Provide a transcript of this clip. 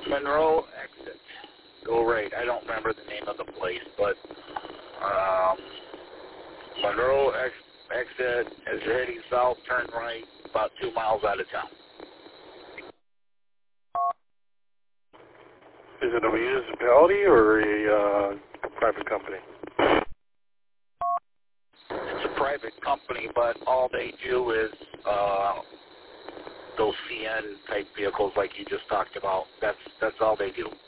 Monroe exit. Go right. I don't remember the name of the place, but Monroe exit, as you're heading south, turn right, about 2 miles out of town. Is it a municipality or a private company? It's a private company, but all they do is those CN type vehicles like you just talked about. That's all they do.